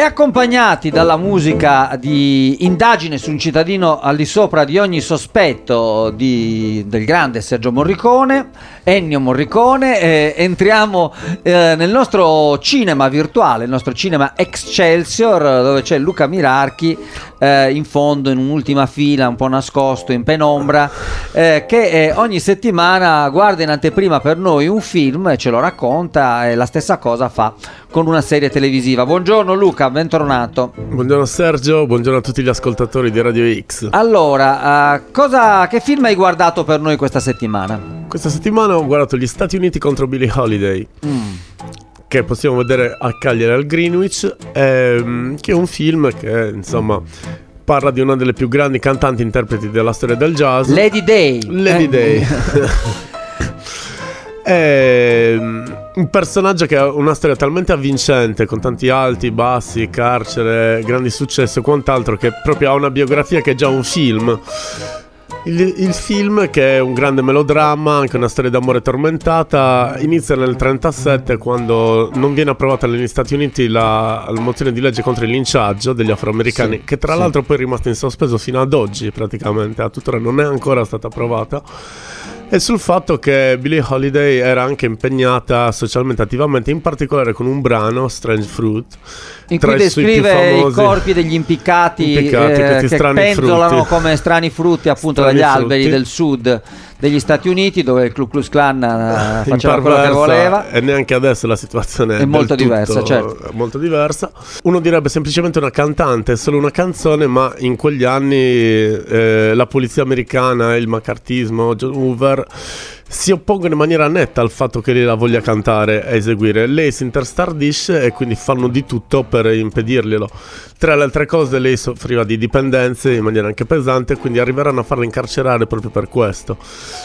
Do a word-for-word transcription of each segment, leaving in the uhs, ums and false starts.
E accompagnati dalla musica di Indagine su un cittadino al di sopra di ogni sospetto di, del grande Sergio Morricone, Ennio Morricone, eh, entriamo eh, nel nostro cinema virtuale, il nostro cinema Excelsior, dove c'è Luca Mirarchi eh, in fondo, in un'ultima fila, un po' nascosto, in penombra, eh, che eh, ogni settimana guarda in anteprima per noi un film e ce lo racconta, e la stessa cosa fa con una serie televisiva. Buongiorno Luca, bentornato. Buongiorno Sergio, buongiorno a tutti gli ascoltatori di Radio X. Allora, uh, cosa, che film hai guardato per noi questa settimana? Questa settimana ho guardato Gli Stati Uniti contro Billie Holiday, mm. che possiamo vedere a Cagliari al Greenwich, ehm, che è un film che insomma parla di una delle più grandi cantanti interpreti della storia del jazz, Lady Day. Lady eh. Day. È un personaggio che ha una storia talmente avvincente, con tanti alti, bassi, carcere, grandi successi e quant'altro, che proprio ha una biografia che è già un film. Il, il film, che è un grande melodramma, anche una storia d'amore tormentata, inizia nel trentasette, quando non viene approvata negli Stati Uniti la, la mozione di legge contro il linciaggio degli afroamericani, sì, che tra sì. l'altro poi è rimasta in sospeso fino ad oggi, praticamente a tuttora non è ancora stata approvata. E sul fatto che Billie Holiday era anche impegnata socialmente attivamente, in particolare con un brano, Strange Fruit, in cui descrive i corpi degli impiccati, impiccati eh, che penzolano frutti. come strani frutti appunto strani dagli frutti. alberi del sud degli Stati Uniti, dove il Ku Klux Klan eh, faceva quello che voleva. E neanche adesso la situazione è, è molto del diversa, tutto, certo. molto diversa. Uno direbbe semplicemente una cantante, solo una canzone, ma in quegli anni eh, la polizia americana, il maccartismo, John Hoover si oppongono in maniera netta al fatto che lei la voglia cantare e eseguire. Lei si interstardisce e quindi fanno di tutto per impedirglielo. Tra le altre cose, lei soffriva di dipendenze in maniera anche pesante, quindi arriveranno a farla incarcerare proprio per questo.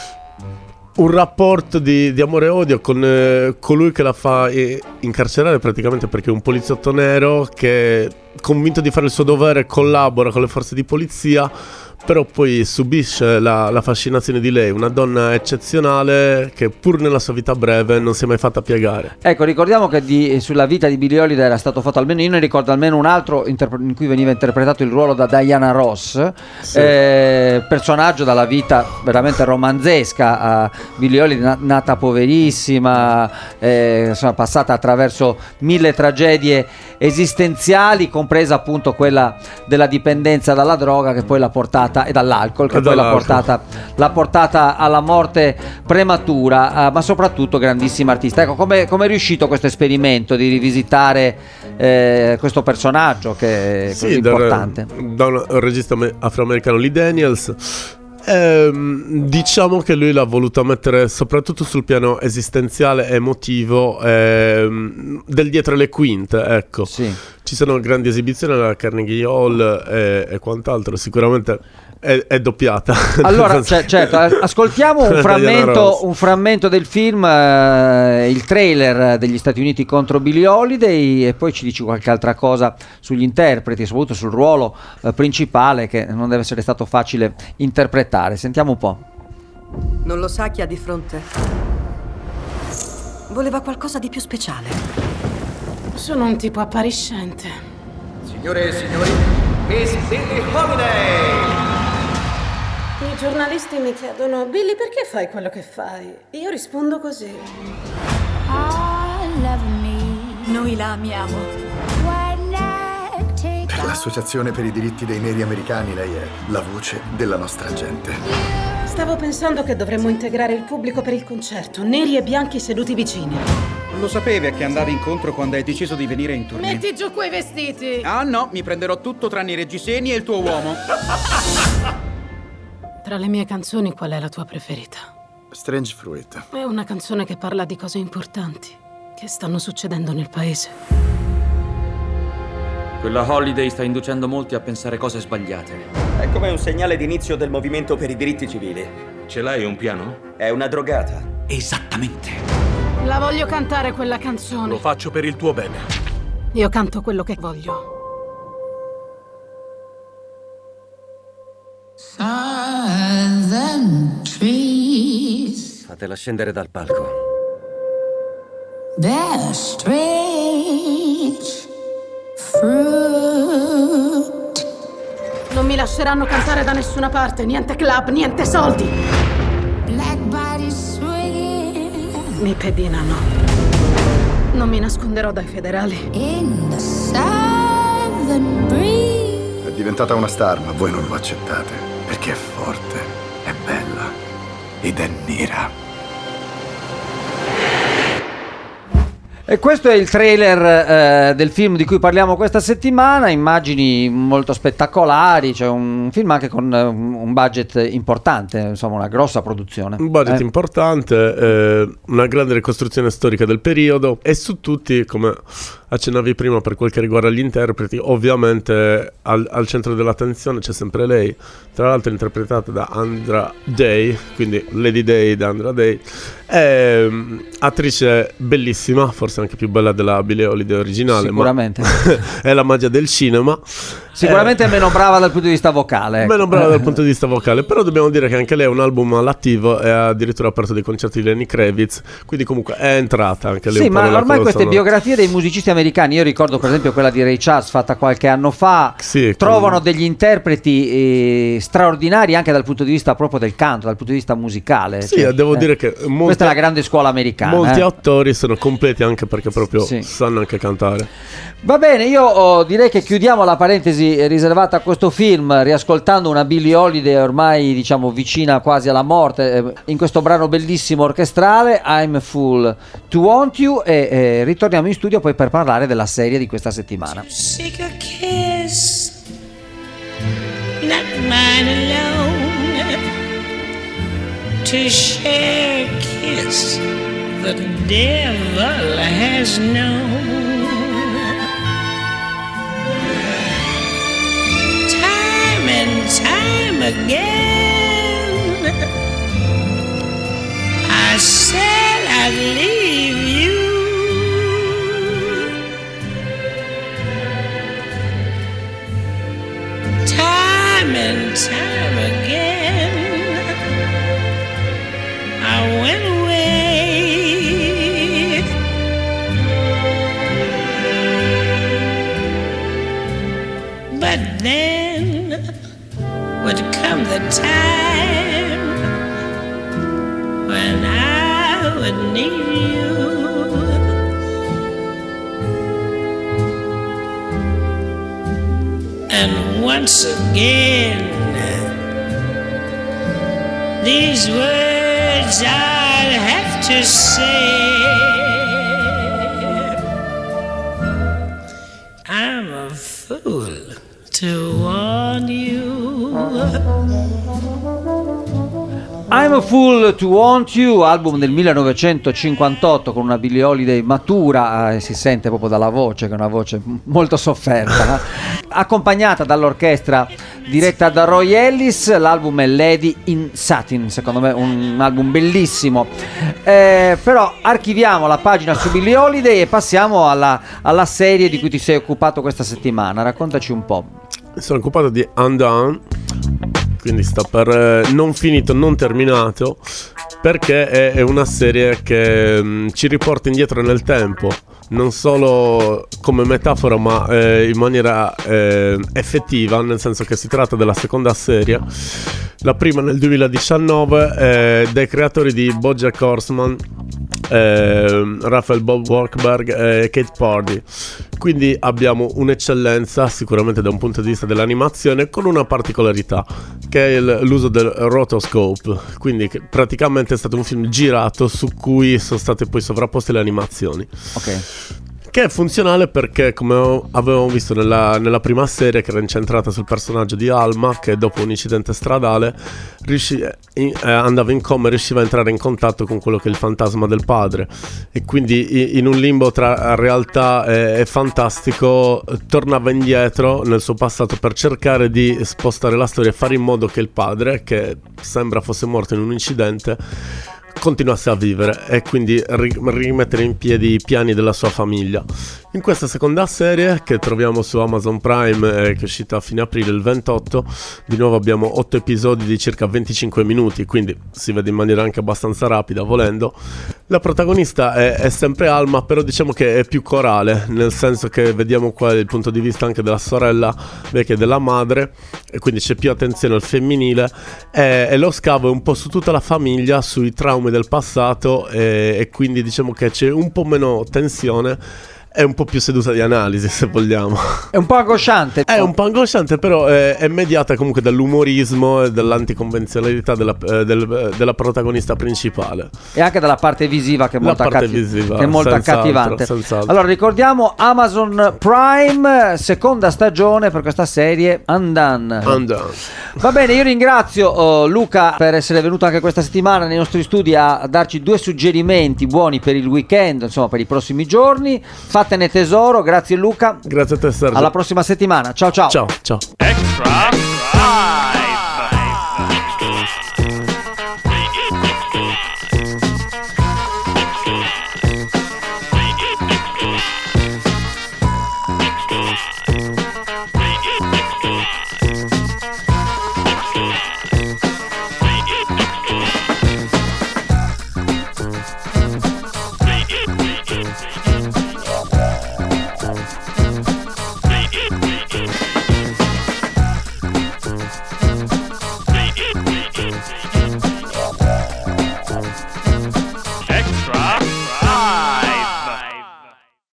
Un rapporto di, di amore e odio con eh, colui che la fa eh, incarcerare, praticamente perché è un poliziotto nero che, convinto di fare il suo dovere, collabora con le forze di polizia, però poi subisce la, la fascinazione di lei, una donna eccezionale che pur nella sua vita breve non si è mai fatta piegare. Ecco, ricordiamo che di, sulla vita di Billie Holiday era stato fatto almeno, io ne ricordo almeno un altro interpre- in cui veniva interpretato il ruolo da Diana Ross, sì. eh, personaggio dalla vita veramente romanzesca, uh, Billie Holiday na- nata poverissima, eh, insomma, passata attraverso mille tragedie esistenziali, compresa appunto quella della dipendenza dalla droga, che poi l'ha portata, e dall'alcol, che e poi l'ha portata, l'ha portata alla morte prematura, uh, ma soprattutto grandissima artista. Ecco, come è riuscito questo esperimento di rivisitare eh, questo personaggio che è così sì, importante? Da un regista afroamericano, Lee Daniels. Ehm, diciamo che lui l'ha voluto mettere soprattutto sul piano esistenziale, emotivo, ehm, del dietro le quinte, ecco. Sì. Ci sono grandi esibizioni alla Carnegie Hall e, e quant'altro, sicuramente è, è doppiata. Allora, c- certo, ascoltiamo un frammento, un frammento del film, eh, il trailer degli Stati Uniti contro Billie Holiday, e poi ci dici qualche altra cosa sugli interpreti, soprattutto sul ruolo eh, principale, che non deve essere stato facile interpretare. Sentiamo un po'. Non lo sa chi ha di fronte? Voleva qualcosa di più speciale. Sono un tipo appariscente. Signore e signori, Miss Billie Holiday! I giornalisti mi chiedono: Billie, perché fai quello che fai? Io rispondo così: noi la amiamo. Per l'Associazione per i diritti dei neri americani lei è la voce della nostra gente. Stavo pensando che dovremmo integrare il pubblico per il concerto, neri e bianchi seduti vicini. Lo sapevi a che andavi incontro quando hai deciso di venire in tournée? Metti giù quei vestiti! Ah no, mi prenderò tutto tranne i reggiseni e il tuo uomo. Tra le mie canzoni, qual è la tua preferita? Strange Fruit. È una canzone che parla di cose importanti che stanno succedendo nel paese. Quella Holiday sta inducendo molti a pensare cose sbagliate. È come un segnale d'inizio del movimento per i diritti civili. Ce l'hai un piano? È una drogata. Esattamente. La voglio cantare quella canzone. Lo faccio per il tuo bene. Io canto quello che voglio. Silent trees. Fatela scendere dal palco. They're strange fruit. Non mi lasceranno cantare da nessuna parte, niente club, niente soldi. Black body swinging Mi pedinano. Non mi nasconderò dai federali. in the southern breeze. È diventata una star, ma voi non lo accettate. Perché è forte, è bella ed è nera. E questo è il trailer eh, del film di cui parliamo questa settimana, immagini molto spettacolari, c'è un film anche con eh, un budget importante, insomma una grossa produzione. Un budget Eh. importante, eh, una grande ricostruzione storica del periodo e su tutti, come accennavi prima per quel che riguarda gli interpreti, ovviamente al, al centro dell'attenzione c'è sempre lei, tra l'altro interpretata da Andra Day, quindi Lady Day da Andra Day, è um, attrice bellissima, forse anche più bella della Billie Holiday originale, Sicuramente. ma è la magia del cinema. Sicuramente Eh, meno brava dal punto di vista vocale. ecco. meno brava dal punto di vista vocale, però dobbiamo dire che anche lei ha un album all'attivo e ha addirittura aperto dei concerti di Lenny Kravitz, quindi comunque è entrata anche lei Sì, un po' ma nella ormai colonna queste sonora. biografie dei musicisti americani, io ricordo per esempio quella di Ray Charles fatta qualche anno fa, Sì, trovano con- degli interpreti eh, straordinari anche dal punto di vista proprio del canto, dal punto di vista musicale. Sì, Cioè, devo eh, dire che molti, questa è la grande scuola americana. molti eh. attori sono completi anche perché proprio Sì. sanno anche cantare. Va bene, io oh, direi che chiudiamo la parentesi riservata a questo film riascoltando una Billie Holiday ormai diciamo vicina quasi alla morte eh, in questo brano bellissimo orchestrale I'm a Fool to Want You e eh, ritorniamo in studio poi per parlare della serie di questa settimana. Seek a kiss, not mine alone. To share a kiss the devil has known. Time and time again, I said I'd leave you. Time and time again, I went away. But then would come the time when I would need you. And once again, these words I'd have to say. I'm a fool to want you. I'm a Fool to Want You, album del millenovecentocinquantotto con una Billie Holiday matura, eh, si sente proprio dalla voce che è una voce m- molto sofferta, accompagnata dall'orchestra diretta da Roy Ellis. L'album è Lady in Satin, secondo me un album bellissimo, eh, però archiviamo la pagina su Billie Holiday e passiamo alla, alla serie di cui ti sei occupato questa settimana. Raccontaci un po'. Sono occupato di Undone, quindi sta per eh, non finito, non terminato, perché è, è una serie che mh, ci riporta indietro nel tempo, non solo come metafora ma eh, in maniera eh, effettiva, nel senso che si tratta della seconda serie, la prima nel duemiladiciannove, eh, dai creatori di BoJack Horseman, eh, Raphael Bob Wahlberg e Kate Purdy. Quindi abbiamo un'eccellenza sicuramente da un punto di vista dell'animazione, con una particolarità che è il, l'uso del rotoscope, quindi che praticamente è stato un film girato su cui sono state poi sovrapposte le animazioni. Ok. Che è funzionale perché, come avevamo visto nella, nella prima serie, che era incentrata sul personaggio di Alma, che dopo un incidente stradale riuscì, in, eh, andava in coma e riusciva a entrare in contatto con quello che è il fantasma del padre, e quindi in un limbo tra realtà e, e fantastico tornava indietro nel suo passato per cercare di spostare la storia e fare in modo che il padre, che sembra fosse morto in un incidente, continuasse a vivere e quindi ri- rimettere in piedi i piani della sua famiglia. In questa seconda serie, che troviamo su Amazon Prime, eh, che è uscita a fine aprile il ventotto, di nuovo abbiamo otto episodi di circa venticinque minuti, quindi si vede in maniera anche abbastanza rapida volendo. La protagonista è, è sempre Alma, però diciamo che è più corale, nel senso che vediamo qua il punto di vista anche della sorella vecchia e della madre, e quindi c'è più attenzione al femminile, e, e lo scavo è un po' su tutta la famiglia, sui traumi del passato, e, e quindi diciamo che c'è un po' meno tensione. È un po' più seduta di analisi, se vogliamo. È un po' angosciante. È un po' angosciante, però è, è mediata comunque dall'umorismo e dall'anticonvenzionalità della, eh, del, della protagonista principale. E anche dalla parte visiva, che è molto, La parte accatti- visiva, che è molto senz'altro, accattivante. senz'altro. Allora, ricordiamo Amazon Prime, seconda stagione per questa serie, Undone. Undone. Va bene, io ringrazio uh, Luca per essere venuto anche questa settimana nei nostri studi a, a darci due suggerimenti buoni per il weekend, insomma per i prossimi giorni. Fatene tesoro, grazie Luca. Grazie a te, Sergio. Alla prossima settimana, ciao ciao. Ciao, ciao. Extra. Extra.